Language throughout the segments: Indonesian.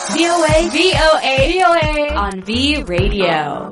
VOA on V Radio.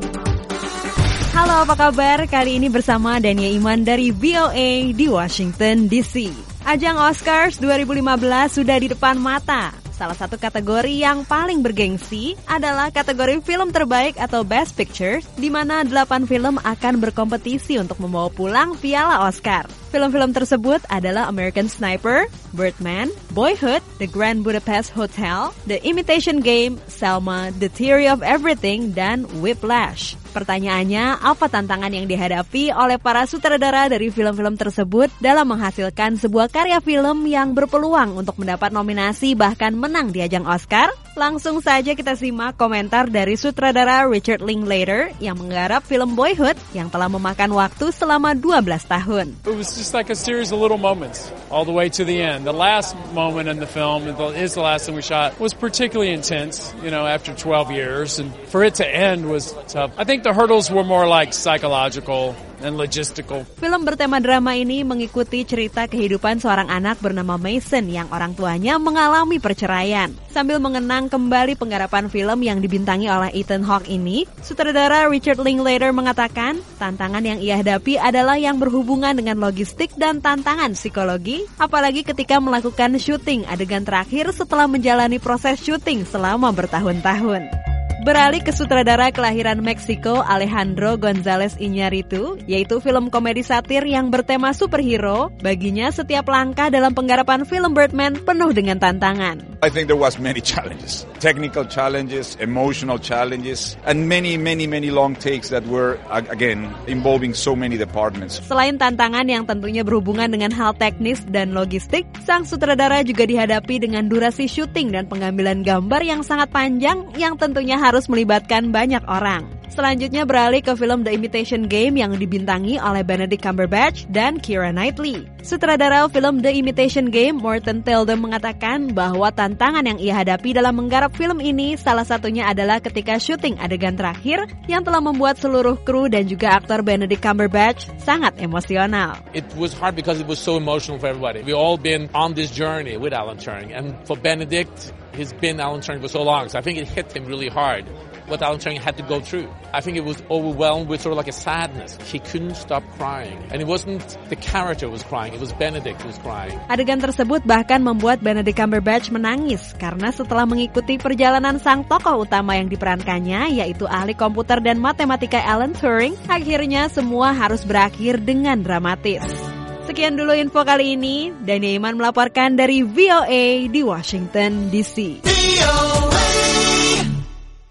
Halo, apa kabar? Kali ini bersama Dania Iman dari VOA di Washington DC. Ajang Oscars 2015 sudah di depan mata. Salah satu kategori yang paling bergengsi adalah kategori film terbaik atau Best Picture, di mana 8 film akan berkompetisi untuk membawa pulang piala Oscar. Film-film tersebut adalah American Sniper, Birdman, Boyhood, The Grand Budapest Hotel, The Imitation Game, Selma, The Theory of Everything, dan Whiplash. Pertanyaannya, apa tantangan yang dihadapi oleh para sutradara dari film-film tersebut dalam menghasilkan sebuah karya film yang berpeluang untuk mendapat nominasi bahkan menang di ajang Oscar? Langsung saja kita simak komentar dari sutradara Richard Linklater yang menggarap film Boyhood yang telah memakan waktu selama 12 tahun. It was just like a series of little moments all the way to the end. The last moment in the film is the last thing we shot was particularly intense, after 12 years, and for it to end was tough. I think the hurdles were more like psychological and logistical. Film bertema drama ini mengikuti cerita kehidupan seorang anak bernama Mason yang orang tuanya mengalami perceraian. Sambil mengenang kembali penggarapan film yang dibintangi oleh Ethan Hawke ini, sutradara Richard Linklater mengatakan, tantangan yang ia hadapi adalah yang berhubungan dengan logistik dan tantangan psikologi, apalagi ketika melakukan syuting adegan terakhir setelah menjalani proses syuting selama bertahun-tahun. Beralih ke sutradara kelahiran Meksiko Alejandro González Iñárritu, yaitu film komedi satir yang bertema superhero. Baginya setiap langkah dalam penggarapan film Birdman penuh dengan tantangan. I think there was many challenges, technical challenges, emotional challenges, and many long takes that were again involving so many departments. Selain tantangan yang tentunya berhubungan dengan hal teknis dan logistik, sang sutradara juga dihadapi dengan durasi syuting dan pengambilan gambar yang sangat panjang yang tentunya harus melibatkan banyak orang. Selanjutnya beralih ke film The Imitation Game yang dibintangi oleh Benedict Cumberbatch dan Keira Knightley. Sutradara film The Imitation Game, Morten Tyldum, mengatakan bahwa tantangan yang ia hadapi dalam menggarap film ini salah satunya adalah ketika syuting adegan terakhir yang telah membuat seluruh kru dan juga aktor Benedict Cumberbatch sangat emosional. It was hard because it was so emotional for everybody. We all been on this journey with Alan Turing, and for Benedict, he's been Alan Turing for so long, so I think it hit him really hard what Alan Turing had to go through. I think it was overwhelmed with sort of like a sadness. He couldn't stop crying. And it wasn't the character who was crying, it was Benedict who was crying. Adegan tersebut bahkan membuat Benedict Cumberbatch menangis karena setelah mengikuti perjalanan sang tokoh utama yang diperankannya, yaitu ahli komputer dan matematika Alan Turing, akhirnya semua harus berakhir dengan dramatis. Sekian dulu info kali ini. Dania Iman melaporkan dari VOA di Washington DC.